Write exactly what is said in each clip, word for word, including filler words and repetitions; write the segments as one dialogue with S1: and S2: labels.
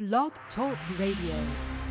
S1: Blog Talk Radio.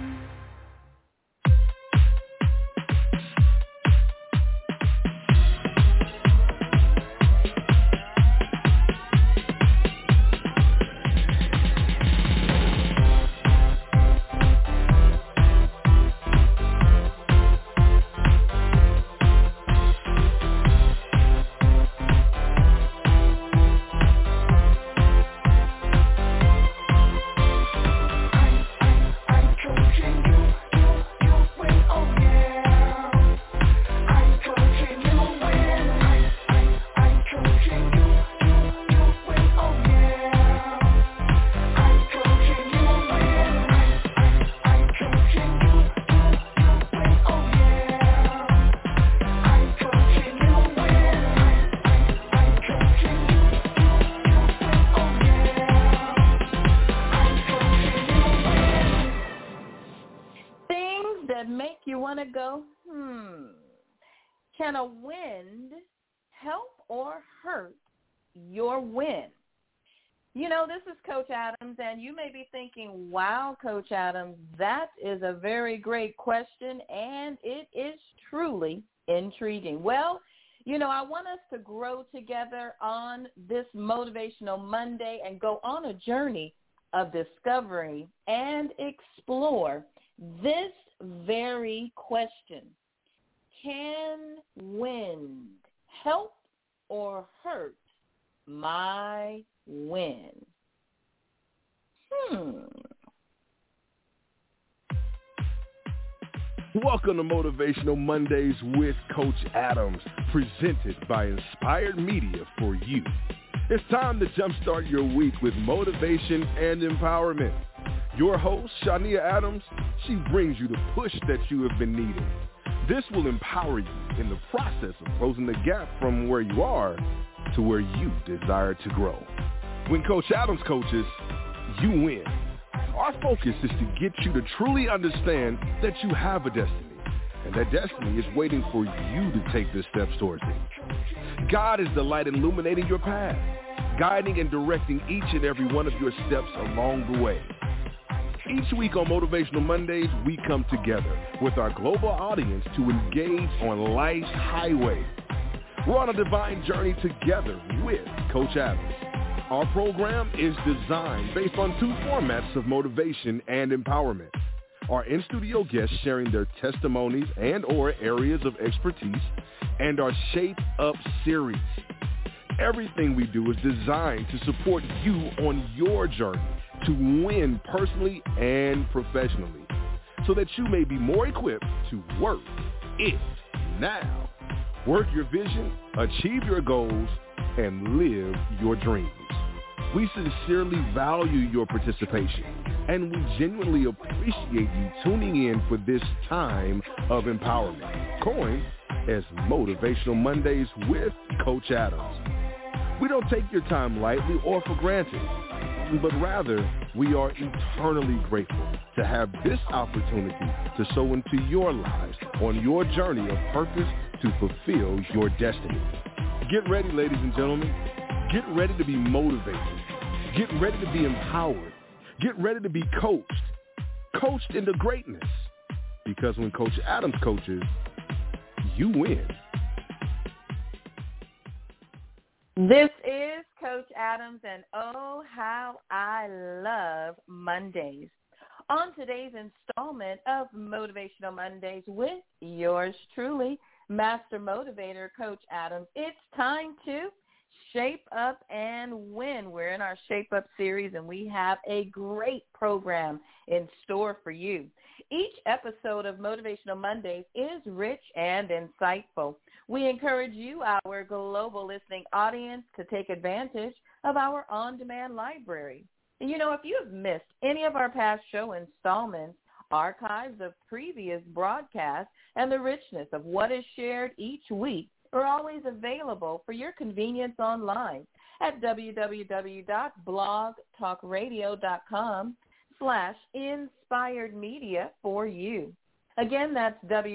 S2: Can a wind help or hurt your win? You know, this is Coach Adams, and you may be thinking, wow, Coach Adams, that is a very great question, and it is truly intriguing. Well, you know, I want us to grow together on this Motivational Monday and go on a journey of discovery and explore this very question. Can wind help or hurt my win? Hmm.
S3: Welcome to Motivational Mondays with Coach Adams, presented by Inspired Media for you. It's time to jumpstart your week with motivation and empowerment. Your host, Shania Adams, she brings you the push that you have been needing. This will empower you in the process of closing the gap from where you are to where you desire to grow. When Coach Adams coaches, you win. Our focus is to get you to truly understand that you have a destiny, and that destiny is waiting for you to take the steps towards it. God is the light illuminating your path, guiding and directing each and every one of your steps along the way. Each week on Motivational Mondays, we come together with our global audience to engage on life's highway. We're on a divine journey together with Coach Adams. Our program is designed based on two formats of motivation and empowerment. Our in-studio guests sharing their testimonies and or areas of expertise, and our Shape Up series. Everything we do is designed to support you on your journey to win personally and professionally, so that you may be more equipped to work it now. Work your vision, achieve your goals, and live your dreams. We sincerely value your participation, and we genuinely appreciate you tuning in for this time of empowerment, coined as Motivational Mondays with Coach Adams. We don't take your time lightly or for granted, but rather we are eternally grateful to have this opportunity to sow into your lives on your journey of purpose to fulfill your destiny. Get ready, ladies and gentlemen. Get ready to be motivated. Get ready to be empowered. Get ready to be coached. Coached into greatness. Because when Coach Adams coaches, you win.
S2: This is Coach Adams, and oh, how I love Mondays. On today's installment of Motivational Mondays with yours truly, Master Motivator Coach Adams, it's time to shape up and win. We're in our Shape Up series, and we have a great program in store for you. Each episode of Motivational Mondays is rich and insightful. We encourage you, our global listening audience, to take advantage of our on-demand library. And you know, if you have missed any of our past show installments, archives of previous broadcasts, and the richness of what is shared each week are always available for your convenience online at www.blogtalkradio.com slash inspired media for you. Again, that's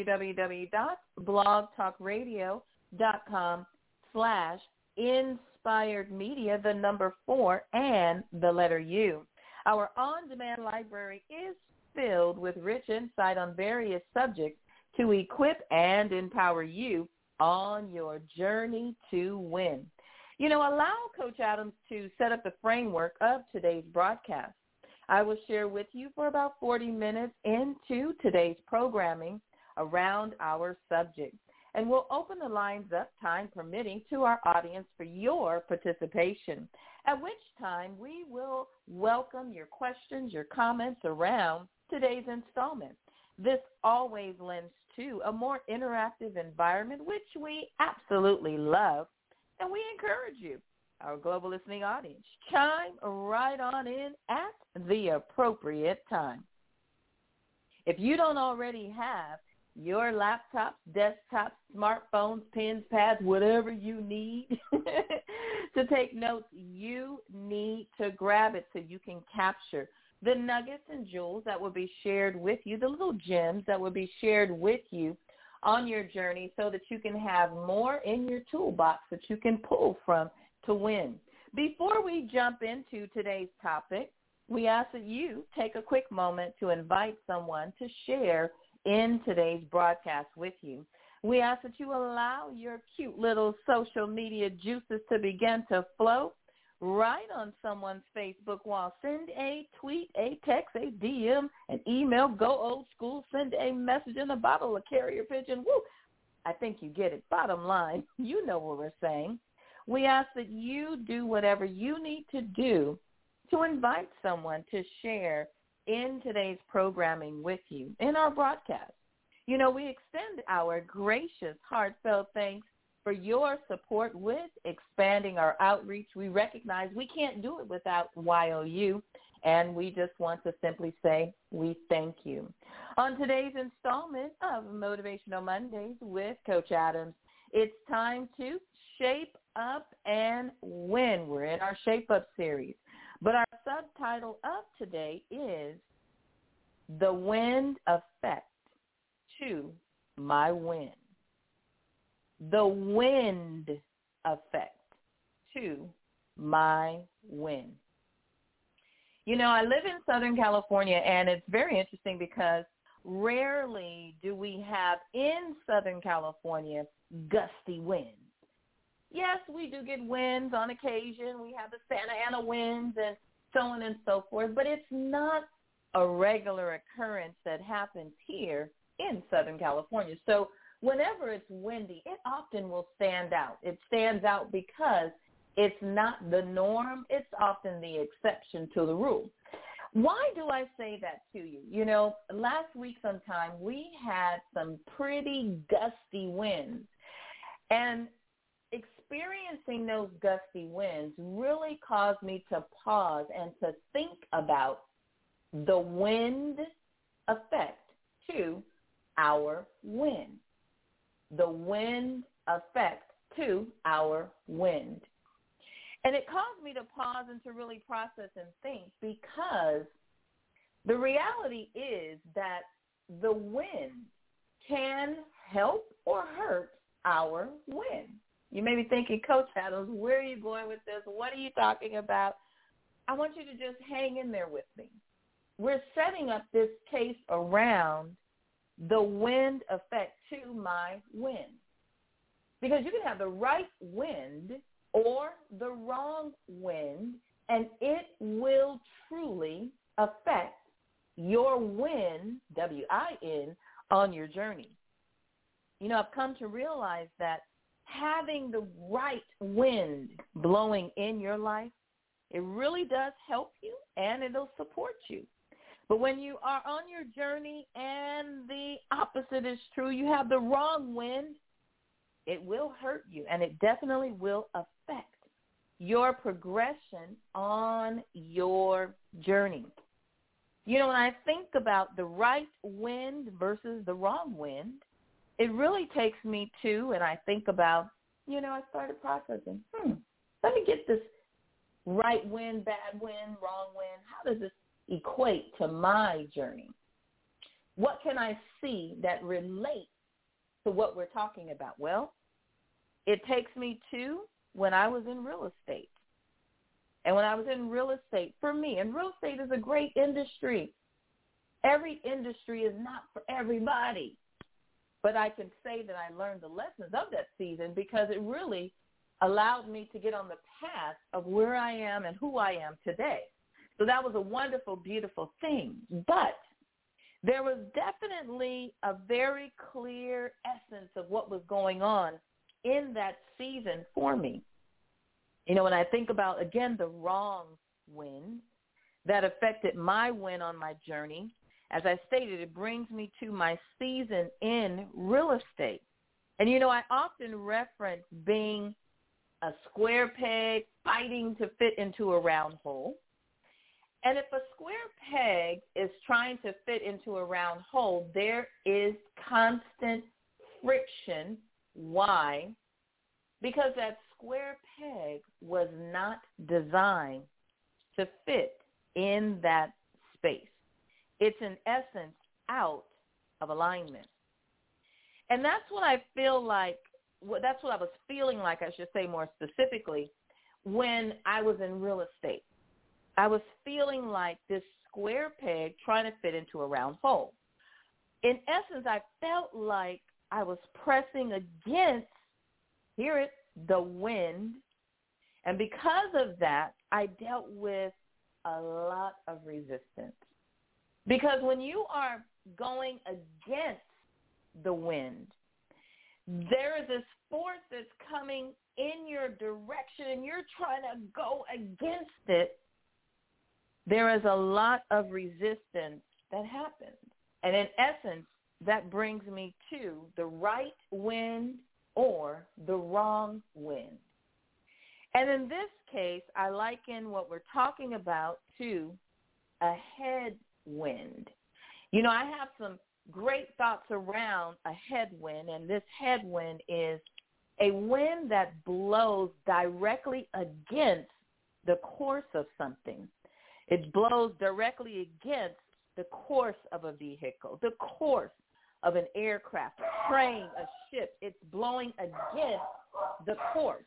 S2: www.blogtalkradio.com slash inspired media, the number four, and the letter U. Our on-demand library is filled with rich insight on various subjects to equip and empower you on your journey to win. You know, allow Coach Adams to set up the framework of today's broadcast. I will share with you for about forty minutes into today's programming around our subject. And we'll open the lines up, time permitting, to our audience for your participation, at which time we will welcome your questions, your comments around today's installment. This always lends to a more interactive environment, which we absolutely love, and we encourage you, our global listening audience, chime right on in at the appropriate time. If you don't already have your laptops, desktops, smartphones, pens, pads, whatever you need to take notes, you need to grab it so you can capture the nuggets and jewels that will be shared with you, the little gems that will be shared with you on your journey so that you can have more in your toolbox that you can pull from to win. Before we jump into today's topic, we ask that you take a quick moment to invite someone to share in today's broadcast with you. We ask that you allow your cute little social media juices to begin to flow right on someone's Facebook wall. Send a tweet, a text, a D M, an email, go old school, send a message in a bottle, a carrier pigeon. Woo! I think you get it. Bottom line, you know what we're saying. We ask that you do whatever you need to do to invite someone to share in today's programming with you in our broadcast. You know, we extend our gracious, heartfelt thanks for your support with expanding our outreach. We recognize we can't do it without Y O U, and we just want to simply say we thank you. On today's installment of Motivational Mondays with Coach Adams, it's time to shape up and win. We're in our Shape Up series. But our subtitle of today is The Wind Effect to My Win. The wind effect to my win. You know, I live in Southern California, and it's very interesting because rarely do we have in Southern California gusty winds. Yes, we do get winds on occasion. We have the Santa Ana winds and so on and so forth, but it's not a regular occurrence that happens here in Southern California. So whenever it's windy, it often will stand out. It stands out because it's not the norm. It's often the exception to the rule. Why do I say that to you? You know, last week sometime we had some pretty gusty winds, and experiencing those gusty winds really caused me to pause and to think about the wind effect to our win. The wind effect to our wind. And it caused me to pause and to really process and think, because the reality is that the wind can help or hurt our win. You may be thinking, Coach Adams, where are you going with this? What are you talking about? I want you to just hang in there with me. We're setting up this case around the wind effect to my win. Because you can have the right wind or the wrong wind, and it will truly affect your win, W I N, on your journey. You know, I've come to realize that having the right wind blowing in your life, it really does help you and it'll support you. But when you are on your journey and the opposite is true, you have the wrong wind, it will hurt you, and it definitely will affect your progression on your journey. You know, when I think about the right wind versus the wrong wind, it really takes me to, and I think about, you know, I started processing, hmm, let me get this right wind, bad wind, wrong wind. How does this equate to my journey? What can I see that relates to what we're talking about? Well, it takes me to when I was in real estate. And when I was in real estate, for me, and real estate is a great industry. Every industry is not for everybody. But I can say that I learned the lessons of that season because it really allowed me to get on the path of where I am and who I am today. So that was a wonderful, beautiful thing. But there was definitely a very clear essence of what was going on in that season for me. You know, when I think about, again, the wrong win that affected my win on my journey, as I stated, it brings me to my season in real estate. And, you know, I often reference being a square peg fighting to fit into a round hole. And if a square peg is trying to fit into a round hole, there is constant friction. Why? Because that square peg was not designed to fit in that space. It's in essence out of alignment. And that's what I feel like, that's what I was feeling like, I should say more specifically, when I was in real estate. I was feeling like this square peg trying to fit into a round hole. In essence, I felt like I was pressing against, hear it, the wind. And because of that, I dealt with a lot of resistance. Because when you are going against the wind, there is this force that's coming in your direction and you're trying to go against it. There is a lot of resistance that happens. And in essence, that brings me to the right wind or the wrong wind. And in this case, I liken what we're talking about to a headwind. You know, I have some great thoughts around a headwind, and this headwind is a wind that blows directly against the course of something. It blows directly against the course of a vehicle, the course of an aircraft, a train, a ship. It's blowing against the course.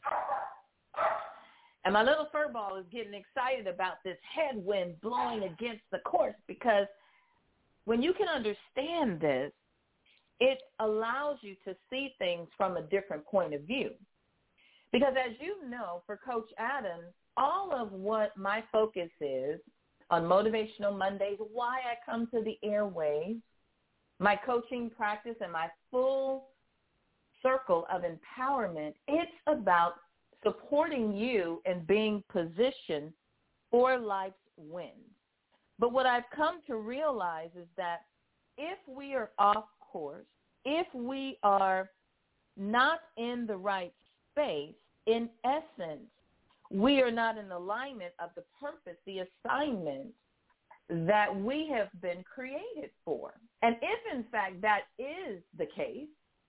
S2: And my little furball is getting excited about this headwind blowing against the course because when you can understand this, it allows you to see things from a different point of view. Because as you know, for Coach Adams, all of what my focus is on Motivational Mondays, why I come to the airwaves, my coaching practice, and my full circle of empowerment, it's about supporting you in being positioned for life's wins. But what I've come to realize is that if we are off course, if we are not in the right space, in essence, we are not in alignment of the purpose, the assignment that we have been created for. And if, in fact, that is the case,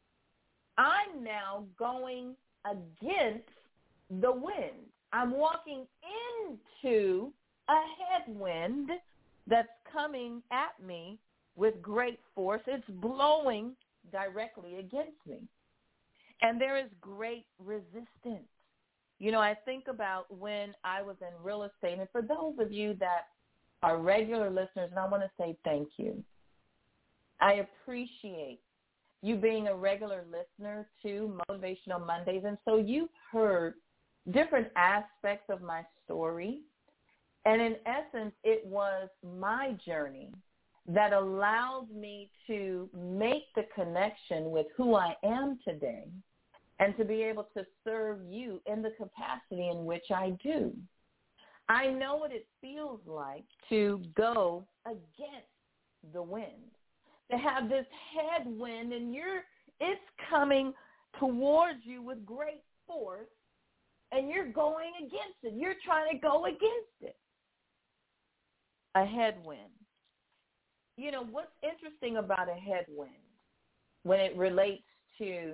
S2: I'm now going against the wind. I'm walking into a headwind that's coming at me with great force. It's blowing directly against me. And there is great resistance. You know, I think about when I was in real estate, and for those of you that are regular listeners, and I want to say thank you. I appreciate you being a regular listener to Motivational Mondays, and so you've heard different aspects of my story, and in essence, it was my journey that allowed me to make the connection with who I am today and to be able to serve you in the capacity in which I do. I know what it feels like to go against the wind, to have this headwind, and you're it's coming towards you with great force, and you're going against it. You're trying to go against it. A headwind. You know, what's interesting about a headwind when it relates to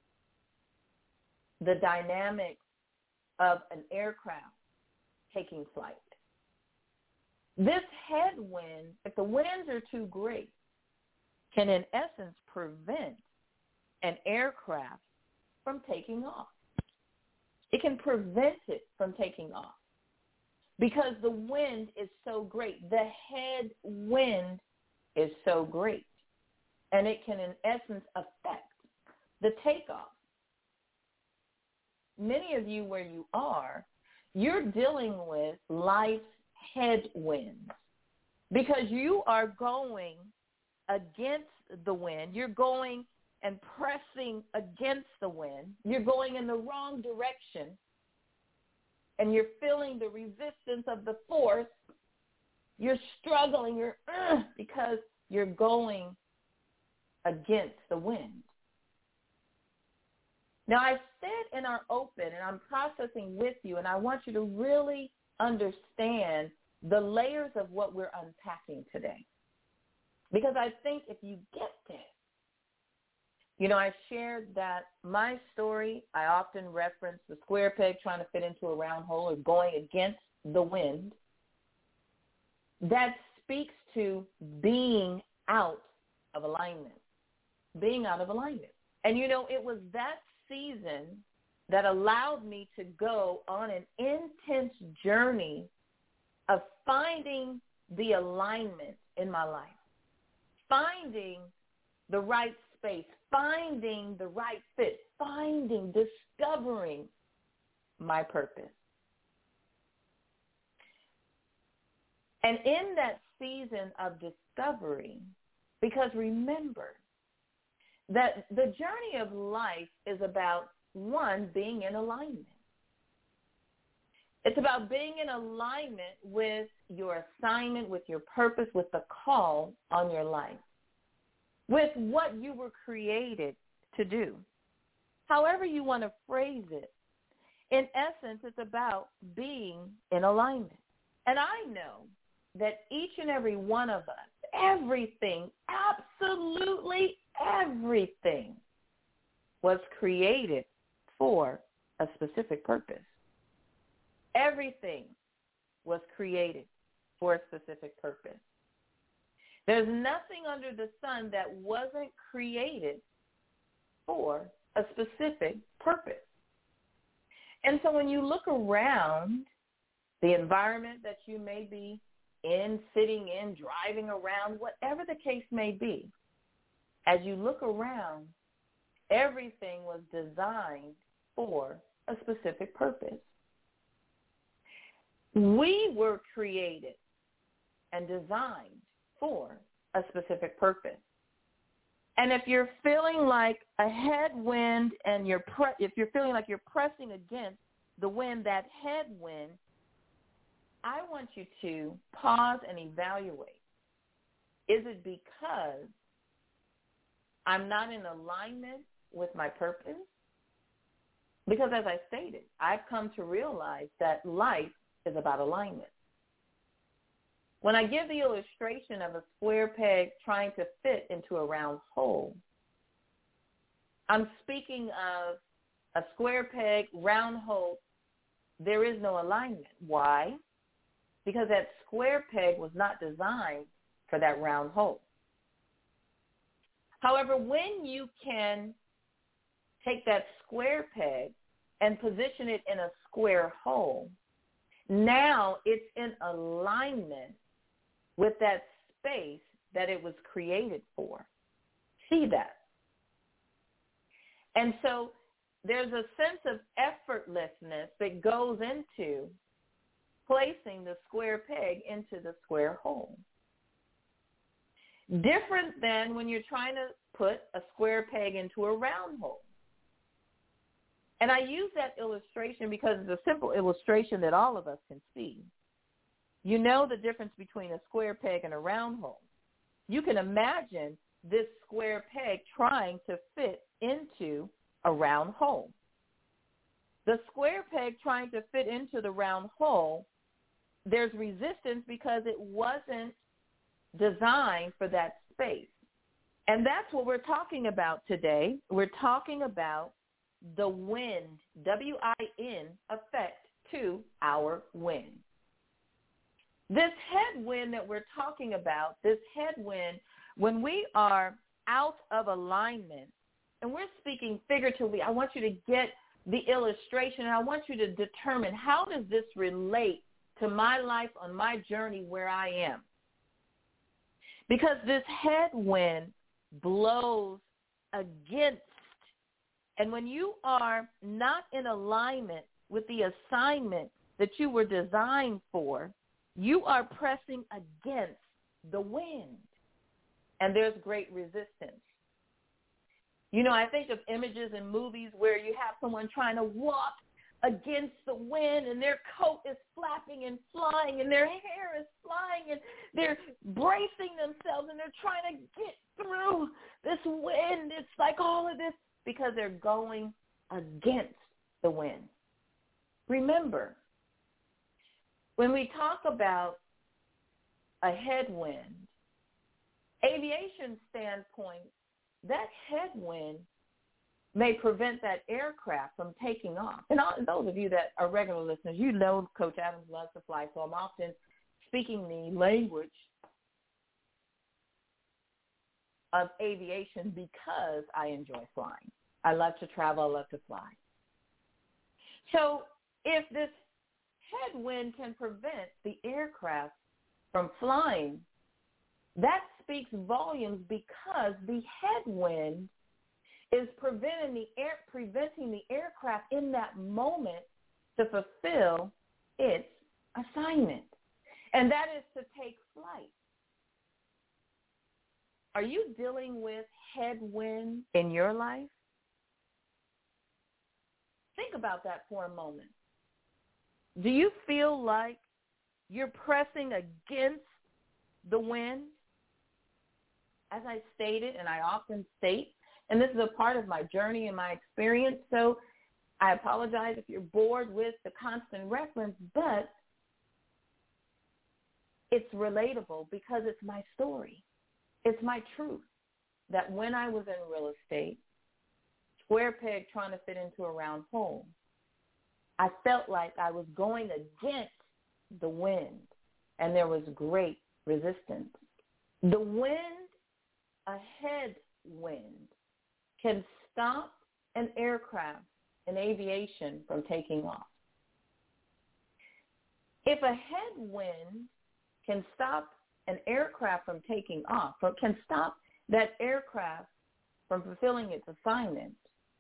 S2: the dynamics of an aircraft taking flight. This headwind, if the winds are too great, can in essence prevent an aircraft from taking off. It can prevent it from taking off. because the wind is so great. The head wind is so great. And it can, in essence, affect the takeoff. Many of you where you are, you're dealing with life's headwinds because you are going against the wind. You're going and pressing against the wind. You're going in the wrong direction, and you're feeling the resistance of the force. You're struggling. You're uh, because you're going against the wind. Now, I said in our open, and I'm processing with you, and I want you to really understand the layers of what we're unpacking today. Because I think if you get this, you know, I shared that my story, I often reference the square peg trying to fit into a round hole or going against the wind. That speaks to being out of alignment, being out of alignment. And, you know, it was that season that allowed me to go on an intense journey of finding the alignment in my life, finding the right space, finding the right fit, finding, discovering my purpose. And in that season of discovery, because remember that the journey of life is about, one, being in alignment. It's about being in alignment with your assignment, with your purpose, with the call on your life, with what you were created to do. However you want to phrase it, in essence, it's about being in alignment. And I know that each and every one of us, everything, absolutely everything was created for a specific purpose. Everything was created for a specific purpose. There's nothing under the sun that wasn't created for a specific purpose. And so when you look around the environment that you may be in, sitting in, driving around, whatever the case may be, as you look around, everything was designed for a specific purpose. We were created and designed for a specific purpose. And if you're feeling like a headwind and you're pre- if you're feeling like you're pressing against the wind, that headwind, I want you to pause and evaluate. Is it because I'm not in alignment with my purpose? Because as I stated, I've come to realize that life is about alignment. When I give the illustration of a square peg trying to fit into a round hole, I'm speaking of a square peg, round hole. There is no alignment. Why? Because that square peg was not designed for that round hole. However, when you can take that square peg and position it in a square hole, now it's in alignment with that space that it was created for. See that? And so there's a sense of effortlessness that goes into placing the square peg into the square hole. Different than when you're trying to put a square peg into a round hole. And I use that illustration because it's a simple illustration that all of us can see. You know the difference between a square peg and a round hole. You can imagine this square peg trying to fit into a round hole. The square peg trying to fit into the round hole, there's resistance because it wasn't designed for that space. And that's what we're talking about today. We're talking about the wind, W I N, effect to our wind. This headwind that we're talking about, this headwind, when we are out of alignment, and we're speaking figuratively, I want you to get the illustration, and I want you to determine how does this relate to my life on my journey where I am. Because this headwind blows against, and when you are not in alignment with the assignment that you were designed for, you are pressing against the wind, and there's great resistance. You know, I think of images in movies where you have someone trying to walk against the wind and their coat is flapping and flying and their hair is flying and they're bracing themselves and they're trying to get through this wind. It's like all of this because they're going against the wind. Remember, when we talk about a headwind, aviation standpoint, that headwind may prevent that aircraft from taking off. And all, those of you that are regular listeners, you know Coach Adams loves to fly, so I'm often speaking the language of aviation because I enjoy flying. I love to travel. I love to fly. So if this headwind can prevent the aircraft from flying, that speaks volumes because the headwind is preventing the air, preventing the aircraft in that moment to fulfill its assignment, and that is to take flight. Are you dealing with headwind in your life? Think about that for a moment. Do you feel like you're pressing against the wind? As I stated, and I often state, and this is a part of my journey and my experience, so I apologize if you're bored with the constant reference, but it's relatable because it's my story. It's my truth that when I was in real estate, square peg trying to fit into a round hole, I felt like I was going against the wind, and there was great resistance. The wind, a headwind, can stop an aircraft in aviation from taking off. If a headwind can stop an aircraft from taking off, or can stop that aircraft from fulfilling its assignment,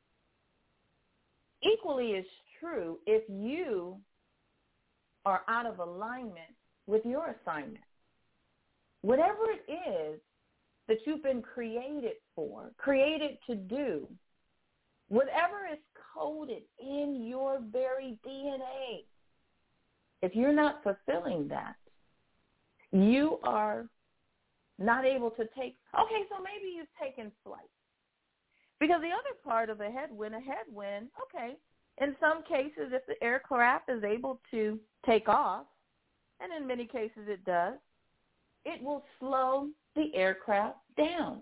S2: equally is true if you are out of alignment with your assignment. Whatever it is that you've been created for, created to do, whatever is coded in your very D N A, if you're not fulfilling that, you are not able to take, okay, so maybe you've taken flight. Because the other part of a headwind, a headwind, okay, in some cases if the aircraft is able to take off, and in many cases it does, it will slow the aircraft down.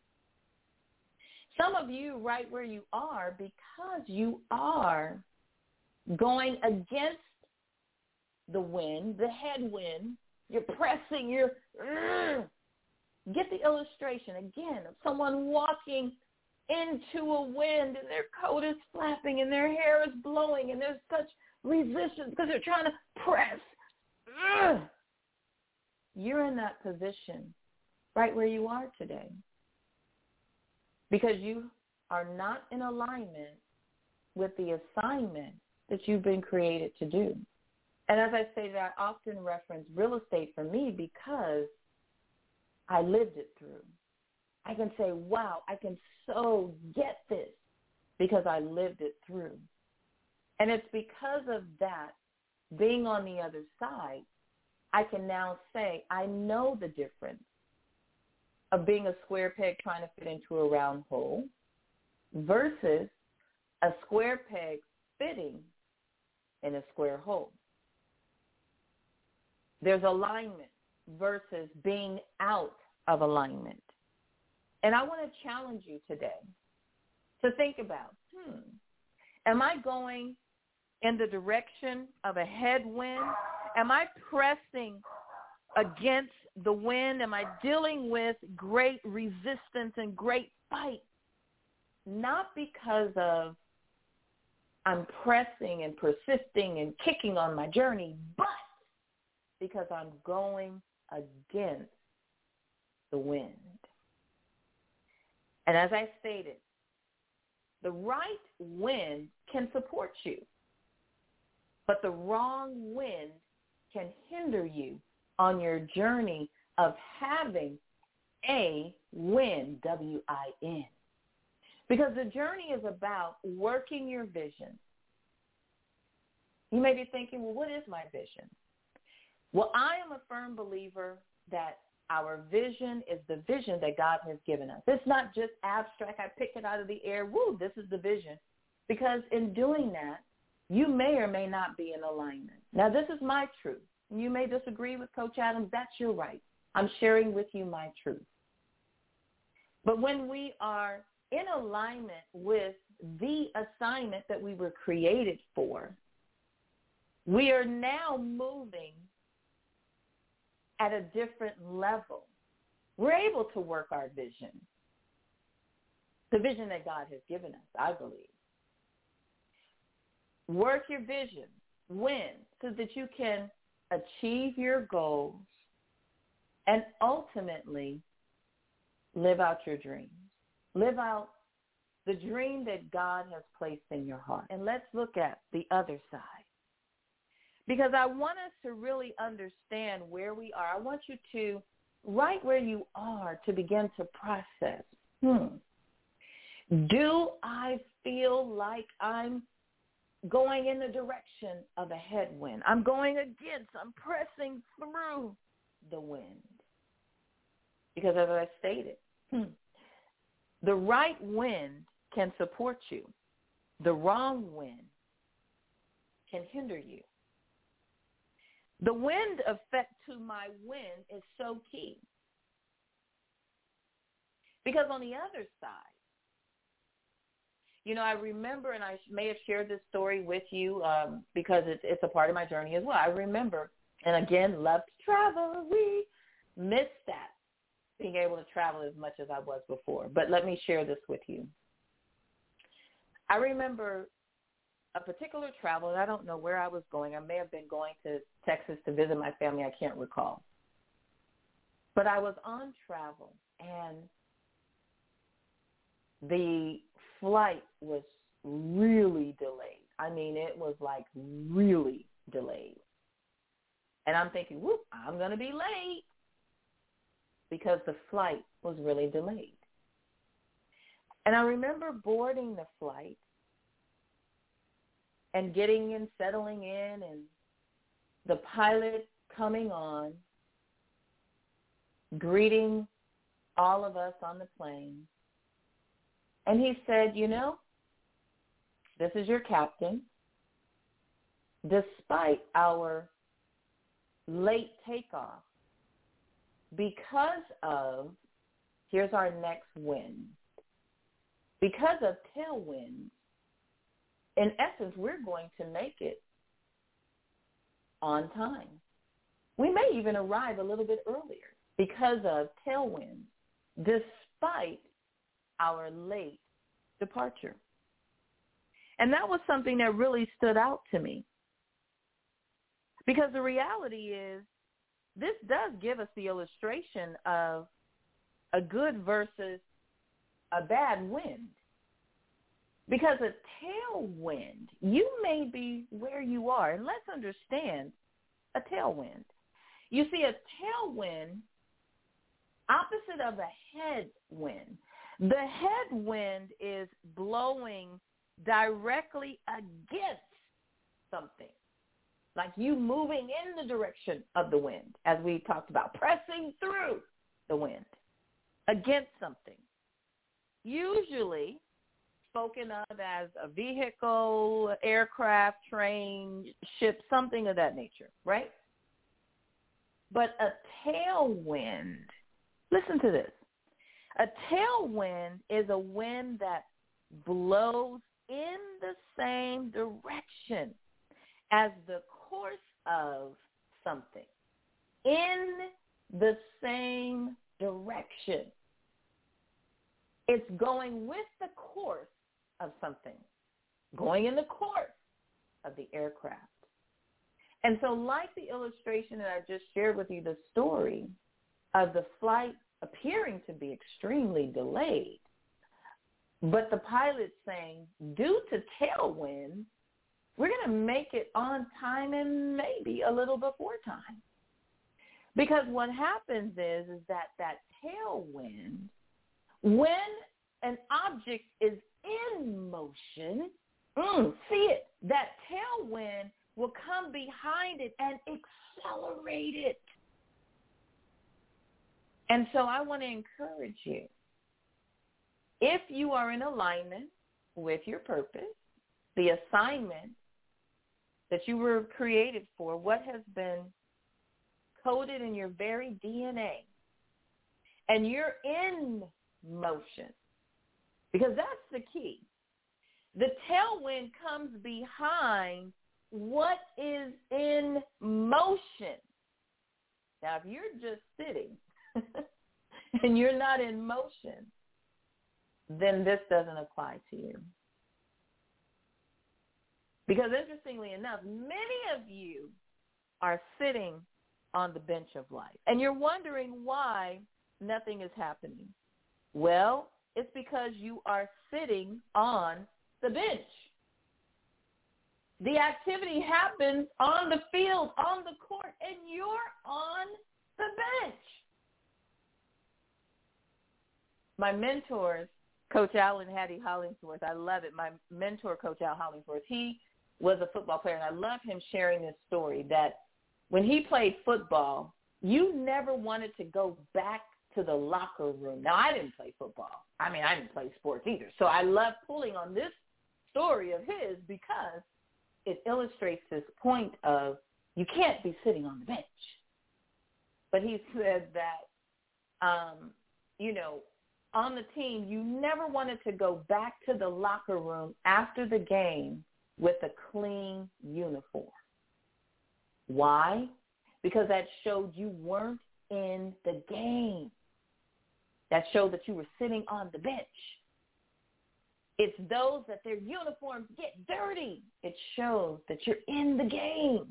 S2: Some of you right where you are, because you are going against the wind, the headwind, you're pressing, you're, uh, get the illustration again of someone walking into a wind and their coat is flapping and their hair is blowing and there's such resistance because they're trying to press. Uh, you're in that position right where you are today because you are not in alignment with the assignment that you've been created to do. And as I stated, I often reference real estate for me because I lived it through. I can say, wow, I can so get this because I lived it through. And it's because of that, being on the other side, I can now say I know the difference of being a square peg trying to fit into a round hole versus a square peg fitting in a square hole. There's alignment versus being out of alignment. And I want to challenge you today to think about, hmm, am I going in the direction of a headwind? Am I pressing against the wind? Am I dealing with great resistance and great fight? Not because of I'm pressing and persisting and kicking on my journey, but because I'm going against the wind. And as I stated, the right wind can support you, but the wrong wind can hinder you on your journey of having a win, W I N. Because the journey is about working your vision. You may be thinking, well, what is my vision? Well, I am a firm believer that our vision is the vision that God has given us. It's not just abstract. I pick it out of the air. Woo, this is the vision. Because in doing that, you may or may not be in alignment. Now, this is my truth. You may disagree with Coach Adams. That's your right. I'm sharing with you my truth. But when we are in alignment with the assignment that we were created for, we are now moving at a different level. We're able to work our vision, the vision that God has given us, I believe. Work your vision. When? So that you can achieve your goals and ultimately live out your dreams. Live out the dream that God has placed in your heart. And let's look at the other side. Because I want us to really understand where we are. I want you to, right where you are, to begin to process. Hmm. Do I feel like I'm going in the direction of a headwind? I'm going against, I'm pressing through the wind. Because as I stated, hmm, the right wind can support you. The wrong wind can hinder you. The wind effect to my win is so key. Because on the other side, you know, I remember, and I may have shared this story with you um, because it's, it's a part of my journey as well. I remember, and again, love to travel. We missed that, being able to travel as much as I was before. But let me share this with you. I remember a particular travel, and I don't know where I was going. I may have been going to Texas to visit my family. I can't recall. But I was on travel, and the flight was really delayed. I mean, it was like really delayed. And I'm thinking, whoop, I'm going to be late because the flight was really delayed. And I remember boarding the flight and getting in, settling in, and the pilot coming on, greeting all of us on the plane. And he said, you know, this is your captain. Despite our late takeoff, because of, here's our next wind, because of tailwinds, in essence, we're going to make it on time. We may even arrive a little bit earlier because of tailwinds, despite our late departure. And that was something that really stood out to me. Because the reality is, this does give us the illustration of a good versus a bad wind. Because a tailwind, you may be where you are. And let's understand a tailwind. You see, a tailwind, opposite of a headwind. The headwind is blowing directly against something. Like you moving in the direction of the wind, as we talked about, pressing through the wind against something. Usually spoken of as a vehicle, aircraft, train, ship, something of that nature, right? But a tailwind, listen to this. A tailwind is a wind that blows in the same direction as the course of something, in the same direction. It's going with the course of something, going in the course of the aircraft. And so like the illustration that I just shared with you, the story of the flight appearing to be extremely delayed, but the pilot saying, due to tailwind, we're going to make it on time and maybe a little before time. Because what happens is, is that that tailwind, when an object is in motion, mm, see it, that tailwind will come behind it and accelerate it. And so I want to encourage you, if you are in alignment with your purpose, the assignment that you were created for, what has been coded in your very D N A, and you're in motion, because that's the key. The tailwind comes behind what is in motion. Now, if you're just sitting and you're not in motion, then this doesn't apply to you. Because interestingly enough, many of you are sitting on the bench of life, and you're wondering why nothing is happening. Well, it's because you are sitting on the bench. The activity happens on the field, on the court, and you're on the bench. My mentors, Coach Alan Hattie Hollingsworth, I love it. My mentor, Coach Al Hollingsworth, he was a football player, and I love him sharing this story that when he played football, you never wanted to go back to the locker room. Now, I didn't play football. I mean, I didn't play sports either. So I love pulling on this story of his because it illustrates this point of you can't be sitting on the bench. But he said that, um, you know, on the team, you never wanted to go back to the locker room after the game with a clean uniform. Why? Because that showed you weren't in the game. That showed that you were sitting on the bench. It's those that their uniforms get dirty. It shows that you're in the game.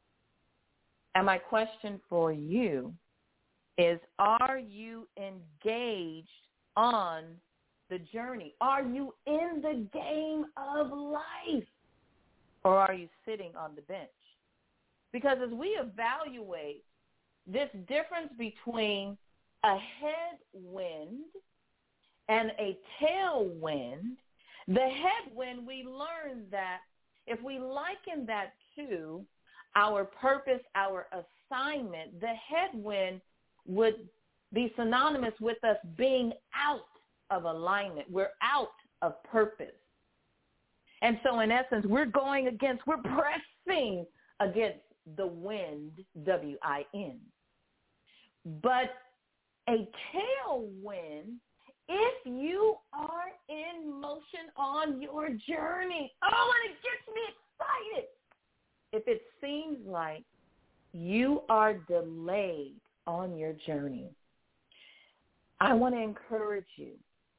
S2: And my question for you is, are you engaged on the journey? Are you in the game of life? Or are you sitting on the bench? Because as we evaluate this difference between a headwind and a tailwind, the headwind, we learned that if we liken that to our purpose, our assignment, the headwind would be synonymous with us being out of alignment. We're out of purpose. And so in essence, we're going against, we're pressing against the wind, W I N. But a tailwind, if you are in motion on your journey, oh, and it gets me excited. If it seems like you are delayed on your journey, I want to encourage you.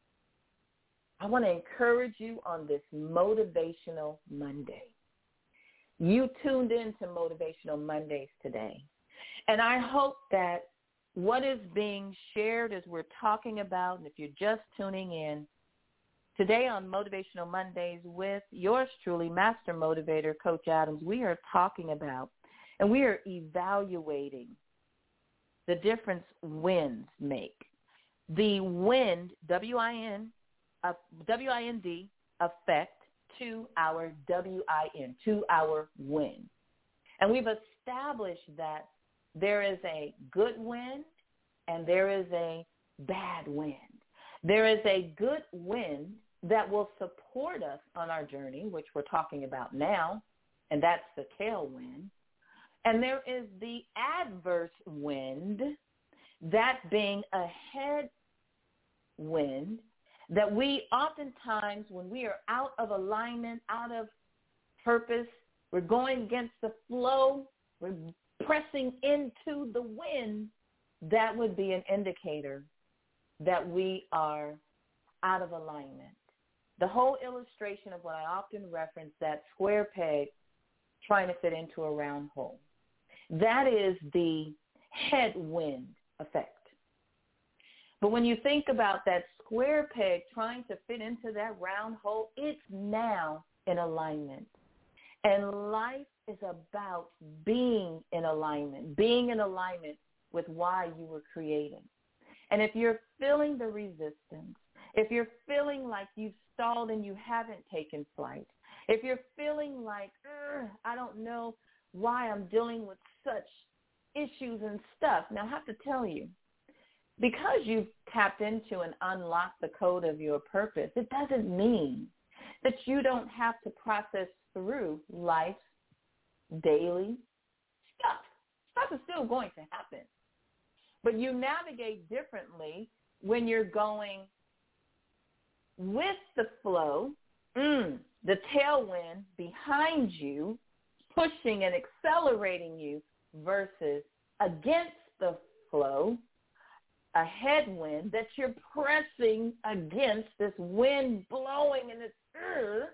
S2: I want to encourage you on this Motivational Monday. You tuned in to Motivational Mondays today. And I hope that what is being shared as we're talking about, and if you're just tuning in, today on Motivational Mondays with yours truly, Master Motivator, Coach Adams, we are talking about and we are evaluating the difference winds make. The wind, W I N, uh, W I N D, effect to our W I N, to our wind. And we've established that there is a good wind and there is a bad wind. There is a good wind that will support us on our journey, which we're talking about now, and that's the tailwind. And there is the adverse wind, that being a headwind, that we oftentimes, when we are out of alignment, out of purpose, we're going against the flow, we're pressing into the wind, that would be an indicator that we are out of alignment. The whole illustration of what I often reference, that square peg trying to fit into a round hole. That is the headwind effect. But when you think about that square peg trying to fit into that round hole, it's now in alignment. And life is about being in alignment, being in alignment with why you were created. And if you're feeling the resistance, if you're feeling like you've stalled and you haven't taken flight, if you're feeling like, I don't know why I'm dealing with such issues and stuff, now I have to tell you, because you've tapped into and unlocked the code of your purpose, it doesn't mean that you don't have to process through life's daily stuff. Stuff is still going to happen. But you navigate differently when you're going with the flow, mm, the tailwind behind you, pushing and accelerating you versus against the flow, a headwind that you're pressing against, this wind blowing and it's, uh,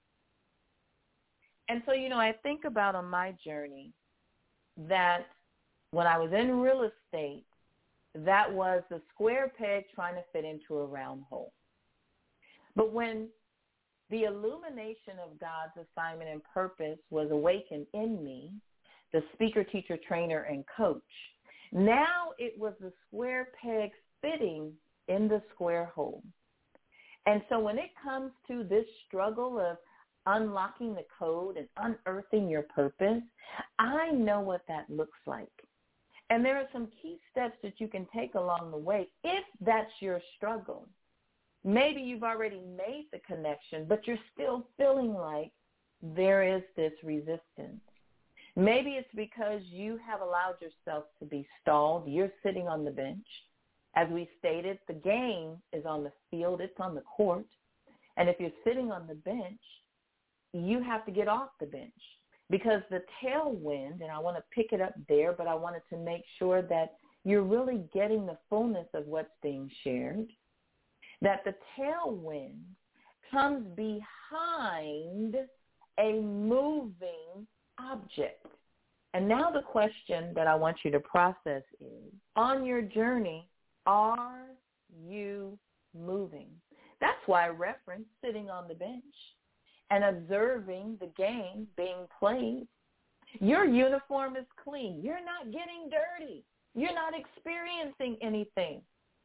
S2: and so, you know, I think about on my journey that when I was in real estate, that was the square peg trying to fit into a round hole. But when the illumination of God's assignment and purpose was awakened in me, the speaker, teacher, trainer, and coach, now it was the square peg fitting in the square hole. And so when it comes to this struggle of unlocking the code and unearthing your purpose, I know what that looks like. And there are some key steps that you can take along the way if that's your struggle. Maybe you've already made the connection, but you're still feeling like there is this resistance. Maybe it's because you have allowed yourself to be stalled. You're sitting on the bench. As we stated, the game is on the field. It's on the court. And if you're sitting on the bench, you have to get off the bench because the tailwind, and I want to pick it up there, but I wanted to make sure that you're really getting the fullness of what's being shared, that the tailwind comes behind a moving object. And now the question that I want you to process is, on your journey, are you moving? That's why I reference sitting on the bench and observing the game being played. Your uniform is clean. You're not getting dirty. You're not experiencing anything.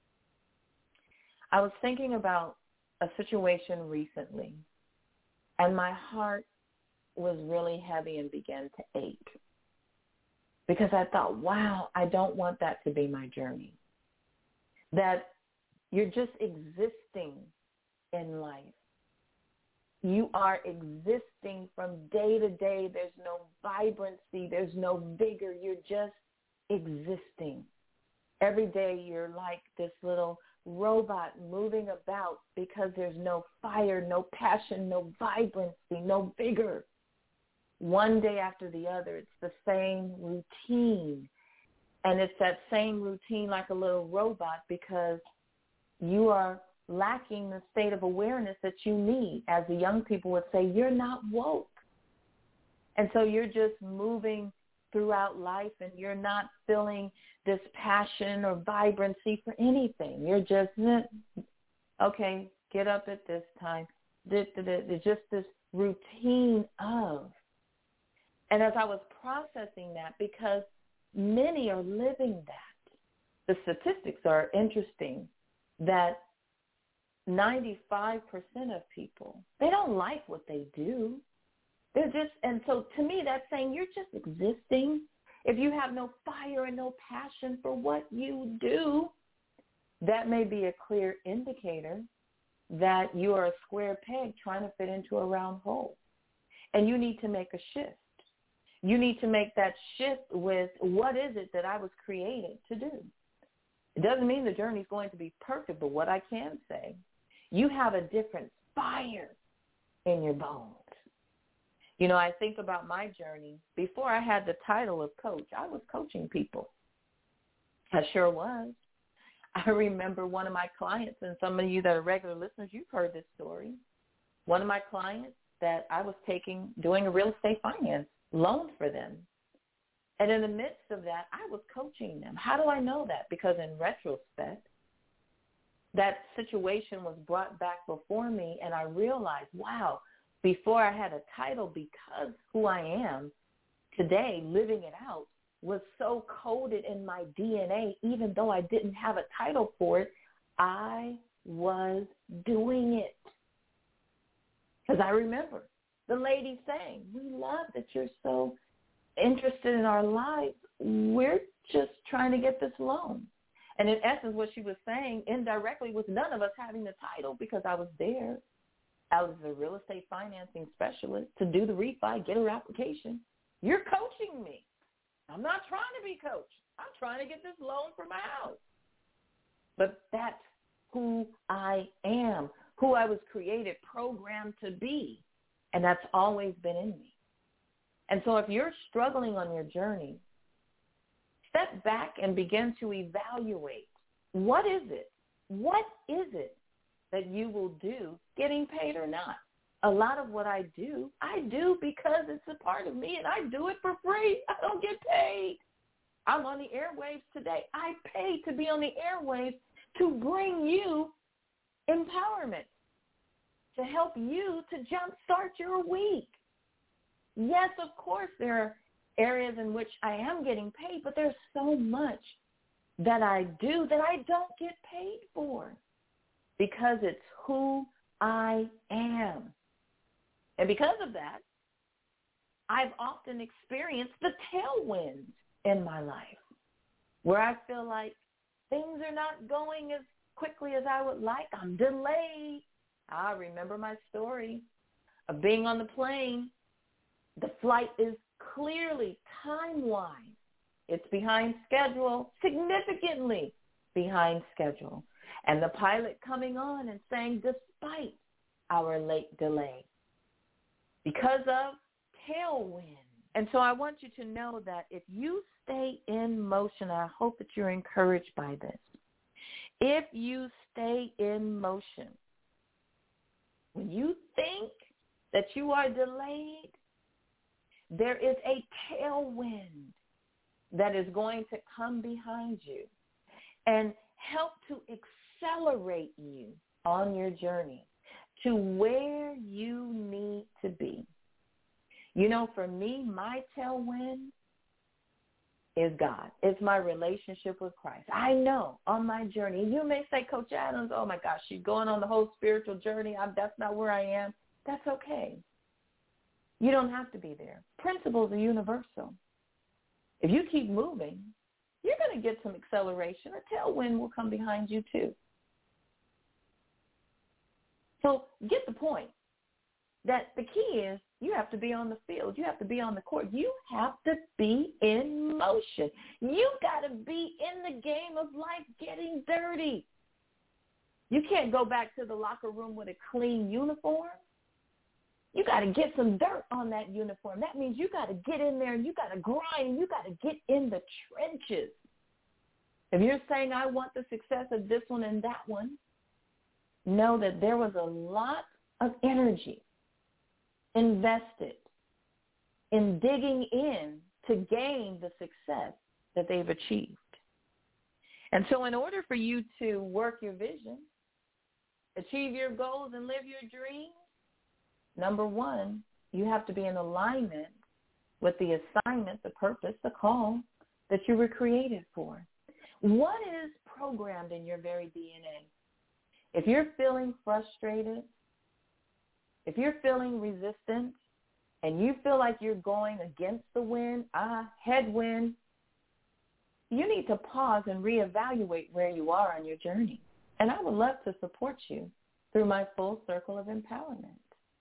S2: I was thinking about a situation recently, and my heart was really heavy and began to ache because I thought, wow, I don't want that to be my journey. That you're just existing in life. You are existing from day to day. There's no vibrancy. There's no vigor. You're just existing. Every day you're like this little robot moving about because there's no fire, no passion, no vibrancy, no vigor. One day after the other, it's the same routine. And it's that same routine like a little robot because you are lacking the state of awareness that you need. As the young people would say, you're not woke. And so you're just moving throughout life and you're not feeling this passion or vibrancy for anything. You're just, okay, get up at this time. It's just this routine of. And as I was processing that, because many are living that, the statistics are interesting that ninety-five percent of people, they don't like what they do. They're just, and so to me, that's saying you're just existing. If you have no fire and no passion for what you do, that may be a clear indicator that you are a square peg trying to fit into a round hole. And you need to make a shift. You need to make that shift with what is it that I was created to do. It doesn't mean the journey is going to be perfect, but what I can say, you have a different fire in your bones. You know, I think about my journey. Before I had the title of coach, I was coaching people. I sure was. I remember one of my clients, and some of you that are regular listeners, you've heard this story. One of my clients that I was taking, doing a real estate finance loan for them. And in the midst of that, I was coaching them. How do I know that? Because in retrospect, that situation was brought back before me, and I realized, wow, before I had a title, because who I am today, living it out, was so coded in my D N A, even though I didn't have a title for it, I was doing it. Because I remember the lady saying, we love that you're so interested in our lives. We're just trying to get this loan. And in essence, what she was saying indirectly was none of us having the title, because I was there. I was the real estate financing specialist to do the refi, get her application. You're coaching me. I'm not trying to be coached. I'm trying to get this loan for my house. But that's who I am, who I was created, programmed to be. And that's always been in me. And so if you're struggling on your journey, step back and begin to evaluate, what is it? What is it that you will do, getting paid or not? A lot of what I do, I do because it's a part of me, and I do it for free. I don't get paid. I'm on the airwaves today. I pay to be on the airwaves to bring you empowerment, to help you to jumpstart your week. Yes, of course, there are areas in which I am getting paid, but there's so much that I do that I don't get paid for, because it's who I am. And because of that, I've often experienced the tailwinds in my life, where I feel like things are not going as quickly as I would like. I'm delayed. I remember my story of being on the plane. The flight is clearly time-wise. It's behind schedule, significantly behind schedule. And the pilot coming on and saying, despite our late delay, because of tailwind. And so I want you to know that if you stay in motion, I hope that you're encouraged by this. If you stay in motion, when you think that you are delayed, there is a tailwind that is going to come behind you and help to accelerate you on your journey to where you need to be. You know, for me, my tailwind is God. It's my relationship with Christ. I know on my journey, you may say, Coach Adams, oh my gosh, she's going on the whole spiritual journey. I'm, that's not where I am. That's okay. You don't have to be there. Principles are universal. If you keep moving, you're going to get some acceleration. A tailwind will come behind you too. So get the point that the key is you have to be on the field. You have to be on the court. You have to be in motion. You got to be in the game of life getting dirty. You can't go back to the locker room with a clean uniform. You got to get some dirt on that uniform. That means you got to get in there and you got to grind and you got to get in the trenches. If you're saying, I want the success of this one and that one, know that there was a lot of energy invested in digging in to gain the success that they've achieved. And so in order for you to work your vision, achieve your goals, and live your dreams, number one, you have to be in alignment with the assignment, the purpose, the call that you were created for. What is programmed in your very D N A? If you're feeling frustrated, if you're feeling resistant, and you feel like you're going against the wind, ah, headwind, you need to pause and reevaluate where you are on your journey. And I would love to support you through my full circle of empowerment.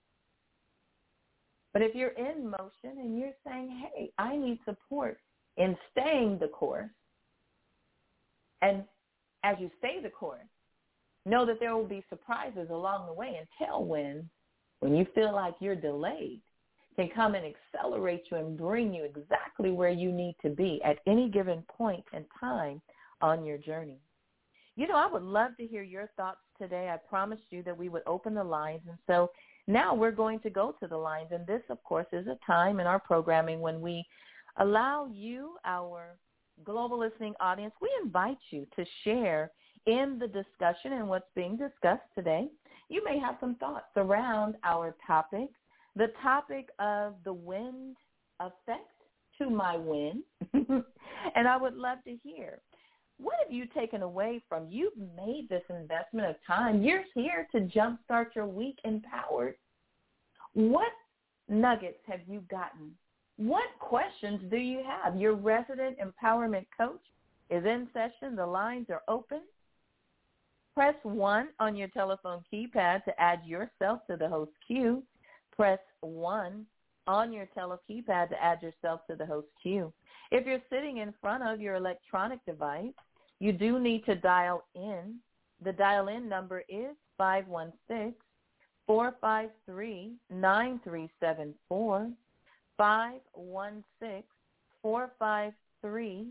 S2: But if you're in motion and you're saying, hey, I need support in staying the course, and as you stay the course, know that there will be surprises along the way, and tailwinds, when you feel like you're delayed, can come and accelerate you and bring you exactly where you need to be at any given point in time on your journey. You know, I would love to hear your thoughts today. I promised you that we would open the lines. And so Now we're going to go to the lines, and this, of course, is a time in our programming when we allow you, our global listening audience, we invite you to share in the discussion and what's being discussed today. You may have some thoughts around our topic, the topic of the wind effect to my win, and I would love to hear. What have you taken away from? You've made this investment of time. You're here to jumpstart your week empowered. What nuggets have you gotten? What questions do you have? Your resident empowerment coach is in session. The lines are open. Press one on your telephone keypad to add yourself to the host queue. Press one on your telephone keypad to add yourself to the host queue. If you're sitting in front of your electronic device, you do need to dial in. The dial-in number is five one six, four five three, nine three seven four, five one six, four five three,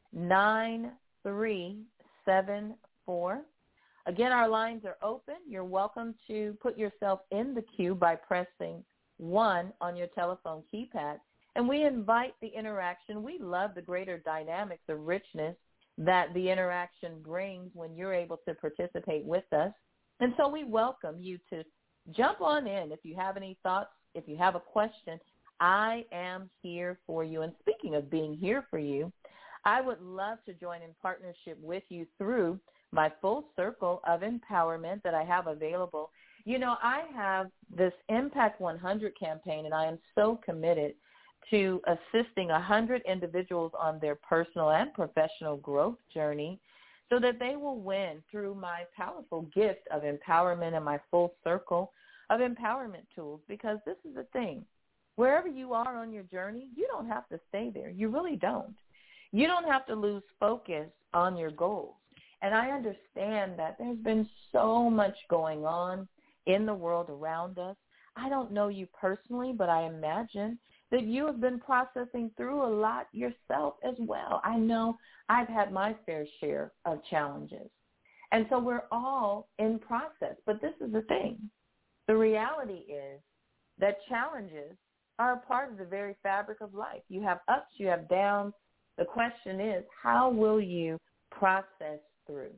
S2: nine three seven four. Again, our lines are open. You're welcome to put yourself in the queue by pressing one on your telephone keypad. And we invite the interaction. We love the greater dynamics, the richness that the interaction brings when you're able to participate with us. And so we welcome you to jump on in. If you have any thoughts, if you have a question, I am here for you. And speaking of being here for you, I would love to join in partnership with you through my full circle of empowerment that I have available. You know, I have this Impact one hundred campaign, and I am so committed to assisting one hundred individuals on their personal and professional growth journey so that they will win through my powerful gift of empowerment and my full circle of empowerment tools. Because this is the thing. Wherever you are on your journey, you don't have to stay there. You really don't. You don't have to lose focus on your goals. And I understand that there's been so much going on in the world around us. I don't know you personally, but I imagine that you have been processing through a lot yourself as well. I know I've had my fair share of challenges. And so we're all in process. But this is the thing. The reality is that challenges are a part of the very fabric of life. You have ups, you have downs. The question is, how will you process through?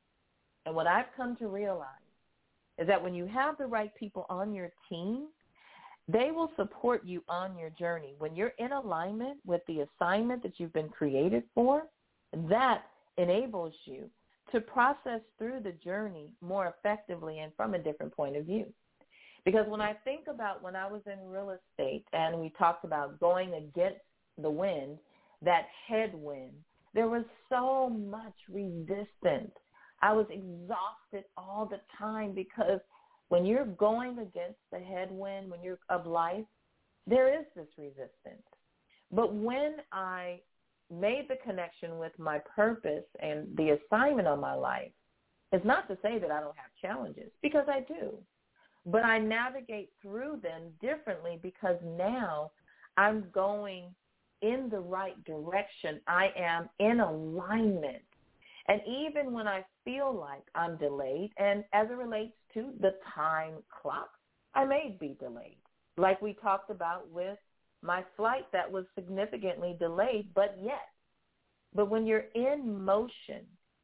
S2: And what I've come to realize is that when you have the right people on your team, they will support you on your journey. When you're in alignment with the assignment that you've been created for, that enables you to process through the journey more effectively and from a different point of view. Because when I think about when I was in real estate and we talked about going against the wind, that headwind, there was so much resistance. I was exhausted all the time because when you're going against the headwind, when you're of life, there is this resistance. But when I made the connection with my purpose and the assignment on my life, it's not to say that I don't have challenges, because I do. But I navigate through them differently because now I'm going in the right direction. I am in alignment. And even when I feel like I'm delayed, and as it relates to the time clock, I may be delayed. Like we talked about with my flight that was significantly delayed, but yet. But when you're in motion,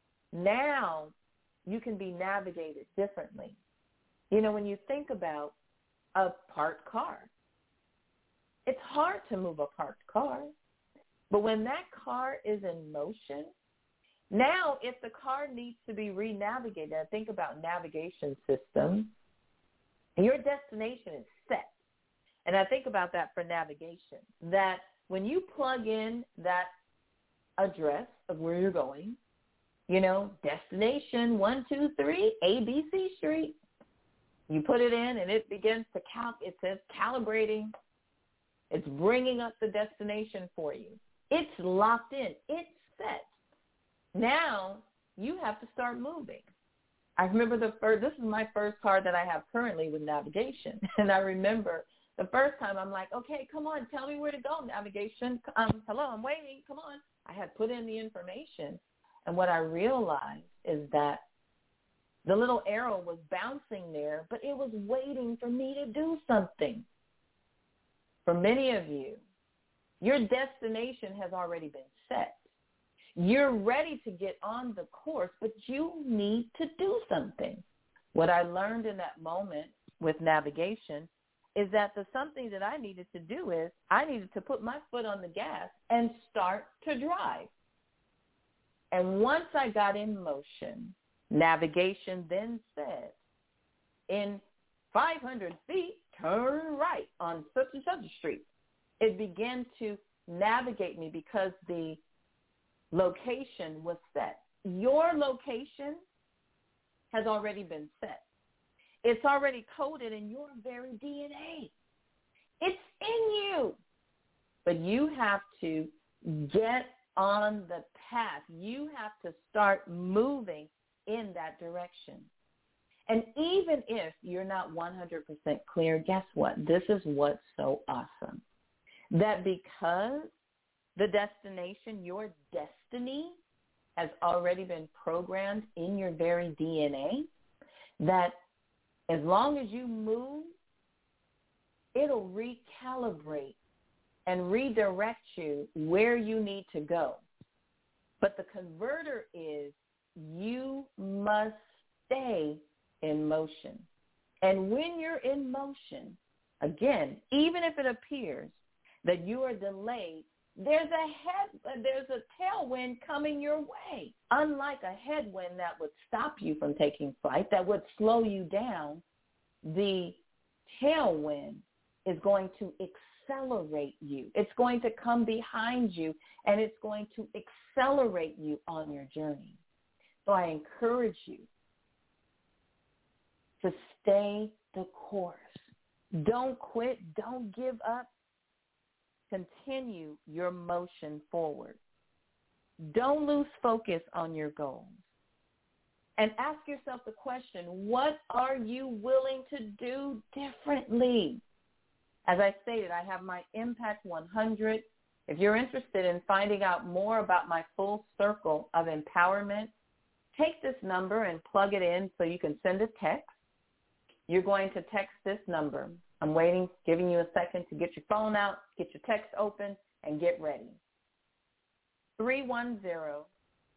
S2: now you can be navigated differently. You know, when you think about a parked car, it's hard to move a parked car. But when that car is in motion, now if the car needs to be re-navigated, I think about navigation systems, your destination is set. And I think about that for navigation, that when you plug in that address of where you're going, you know, destination one two three A B C Street, you put it in and it begins to count. It says calibrating. It's bringing up the destination for you. It's locked in. It's set. Now you have to start moving. I remember the first, this is my first car that I have currently with navigation. And I remember the first time I'm like, okay, come on, tell me where to go, navigation. Um, hello, I'm waiting. Come on. I had put in the information. And what I realized is that The little arrow was bouncing there, but it was waiting for me to do something. For many of you, your destination has already been set. You're ready to get on the course, but you need to do something. What I learned in that moment with navigation is that the something that I needed to do is I needed to put my foot on the gas and start to drive. And once I got in motion, navigation then said, in five hundred feet, turn right on such and such a street. It began to navigate me because the location was set. Your location has already been set. It's already coded in your very D N A. It's in you. But you have to get on the path. You have to start moving in that direction. And even if you're not one hundred percent clear, guess what? This is what's so awesome. That because the destination, your destiny, has already been programmed in your very D N A, that as long as you move, it'll recalibrate and redirect you where you need to go. But the converter is you must stay in motion. And when you're in motion, again, even if it appears that you are delayed, there's a head, there's a tailwind coming your way. Unlike a headwind that would stop you from taking flight, that would slow you down, the tailwind is going to accelerate you. It's going to come behind you, and it's going to accelerate you on your journey. So I encourage you to stay the course. Don't quit. Don't give up. Continue your motion forward. Don't lose focus on your goals. And ask yourself the question, what are you willing to do differently? As I stated, I have my Impact one hundred. If you're interested in finding out more about my full circle of empowerment, take this number and plug it in so you can send a text. You're going to text this number. I'm waiting, giving you a second to get your phone out, get your text open, and get ready. three one zero,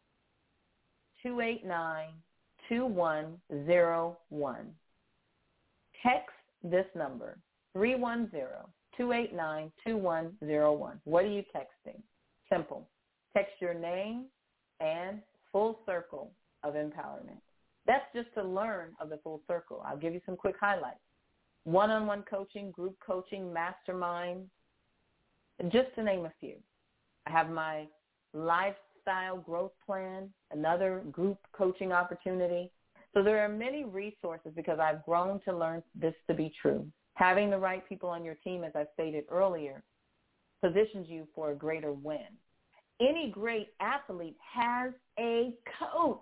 S2: two eight nine, two one zero one. Text this number, three one zero, two eight nine, two one zero one. What are you texting? Simple. Text your name and full circle of empowerment. That's just to learn of the full circle. I'll give you some quick highlights. One-on-one coaching, group coaching, mastermind, just to name a few. I have my lifestyle growth plan, another group coaching opportunity. So there are many resources because I've grown to learn this to be true. Having the right people on your team, as I stated earlier, positions you for a greater win. Any great athlete has a coach.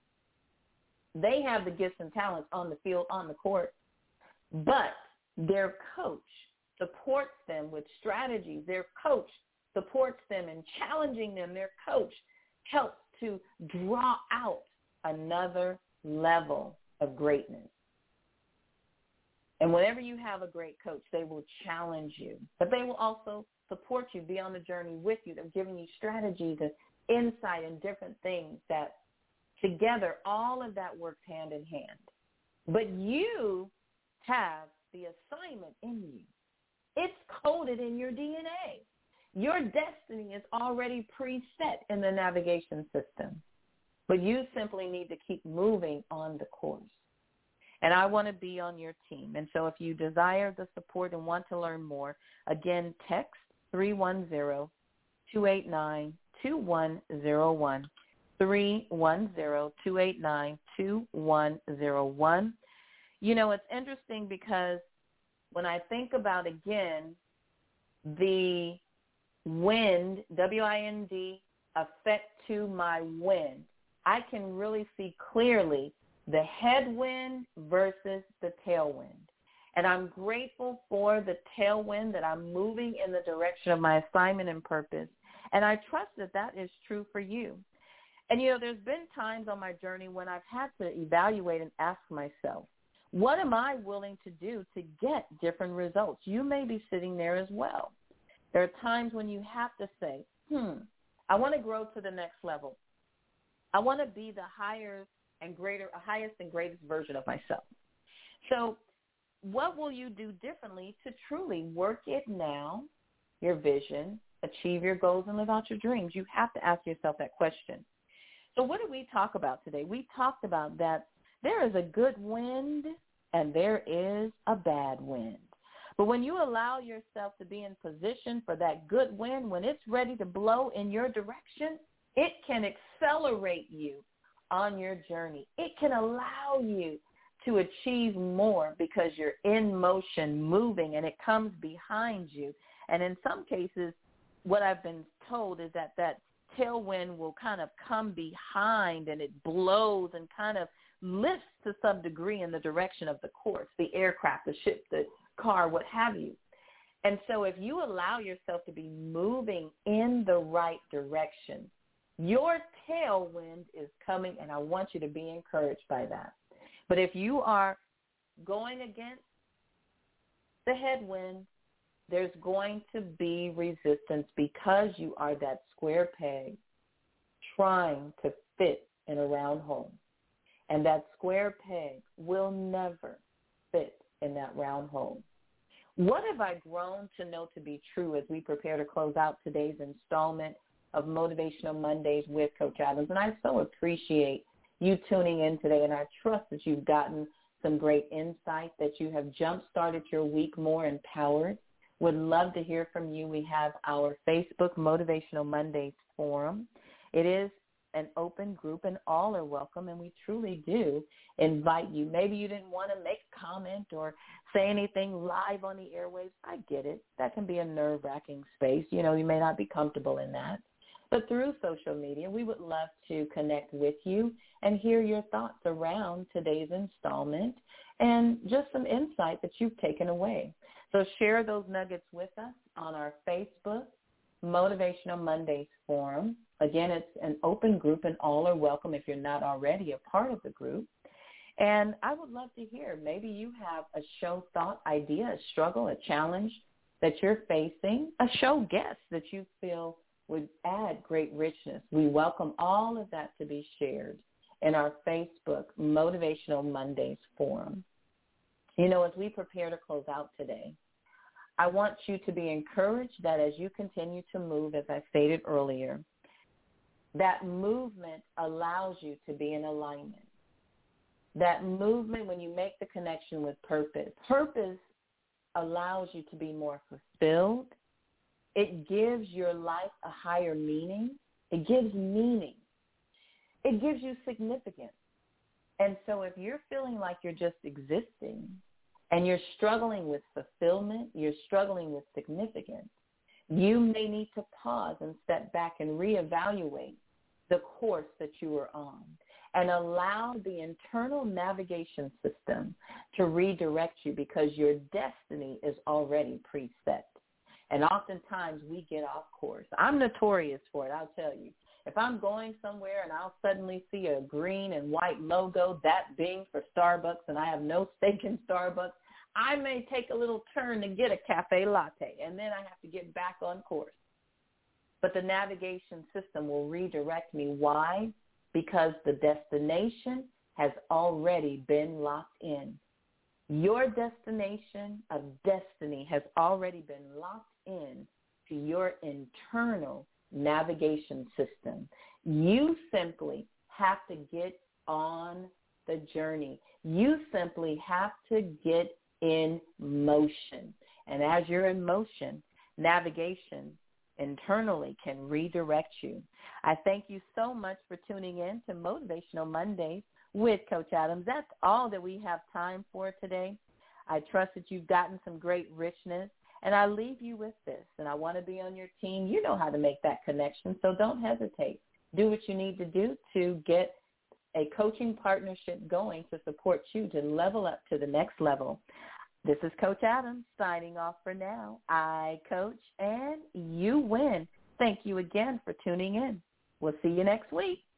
S2: They have the gifts and talents on the field, on the court, but their coach supports them with strategies. Their coach supports them in challenging them. Their coach helps to draw out another level of greatness. And whenever you have a great coach, they will challenge you, but they will also support you, be on the journey with you. They're giving you strategies and insight and different things that together, all of that works hand in hand. But you have the assignment in you. It's coded in your D N A. Your destiny is already preset in the navigation system. But you simply need to keep moving on the course. And I want to be on your team. And so if you desire the support and want to learn more, again, text three one zero, two eight nine, two one zero one, three one zero, two eight nine, two one zero one. You know, it's interesting because when I think about, again, the wind, W I N D, effect to my wind, I can really see clearly the headwind versus the tailwind. And I'm grateful for the tailwind, that I'm moving in the direction of my assignment and purpose. And I trust that that is true for you. And, you know, there's been times on my journey when I've had to evaluate and ask myself, what am I willing to do to get different results? You may be sitting there as well. There are times when you have to say, hmm, I want to grow to the next level. I want to be the higher and greater, highest and greatest version of myself. So what will you do differently to truly work it now, your vision, achieve your goals, and live out your dreams? You have to ask yourself that question. So what did we talk about today? We talked about that there is a good wind and there is a bad wind. But when you allow yourself to be in position for that good wind, when it's ready to blow in your direction, it can accelerate you on your journey. It can allow you to achieve more because you're in motion, moving, and it comes behind you. And in some cases, what I've been told is that that tailwind will kind of come behind and it blows and kind of lifts to some degree in the direction of the course, the aircraft, the ship, the car, what have you. And so if you allow yourself to be moving in the right direction, your tailwind is coming, and I want you to be encouraged by that. But if you are going against the headwind, there's going to be resistance because you are that square peg trying to fit in a round hole. And that square peg will never fit in that round hole. What have I grown to know to be true as we prepare to close out today's installment of Motivational Mondays with Coach Adams? And I so appreciate you tuning in today, and I trust that you've gotten some great insight, that you have jump-started your week more empowered. Would love to hear from you. We have our Facebook Motivational Mondays forum. It is an open group, and all are welcome, and we truly do invite you. Maybe you didn't want to make a comment or say anything live on the airwaves. I get it. That can be a nerve-wracking space. You know, you may not be comfortable in that. But through social media, we would love to connect with you and hear your thoughts around today's installment and just some insight that you've taken away. So share those nuggets with us on our Facebook Motivational Mondays forum. Again, it's an open group, and all are welcome if you're not already a part of the group. And I would love to hear, maybe you have a show thought, idea, a struggle, a challenge that you're facing, a show guest that you feel would add great richness. We welcome all of that to be shared in our Facebook Motivational Mondays forum. You know, as we prepare to close out today, I want you to be encouraged that as you continue to move, as I stated earlier, that movement allows you to be in alignment. That movement, when you make the connection with purpose, purpose allows you to be more fulfilled. It gives your life a higher meaning. It gives meaning. It gives you significance. And so if you're feeling like you're just existing and you're struggling with fulfillment, you're struggling with significance, you may need to pause and step back and reevaluate the course that you are on and allow the internal navigation system to redirect you, because your destiny is already preset. And oftentimes we get off course. I'm notorious for it, I'll tell you. If I'm going somewhere and I'll suddenly see a green and white logo, that being for Starbucks, and I have no stake in Starbucks, I may take a little turn to get a cafe latte, and then I have to get back on course. But the navigation system will redirect me. Why? Because the destination has already been locked in. Your destination of destiny has already been locked in to your internal navigation system. You simply have to get on the journey. You simply have to get in motion. And as you're in motion, navigation internally can redirect you. I thank you so much for tuning in to Motivational Mondays with Coach Adams. That's all that we have time for today. I trust that you've gotten some great richness, and I leave you with this, and I want to be on your team. You know how to make that connection, so don't hesitate. Do what you need to do to get a coaching partnership going to support you to level up to the next level. This is Coach Adams signing off for now. I coach and you win. Thank you again for tuning in. We'll see you next week.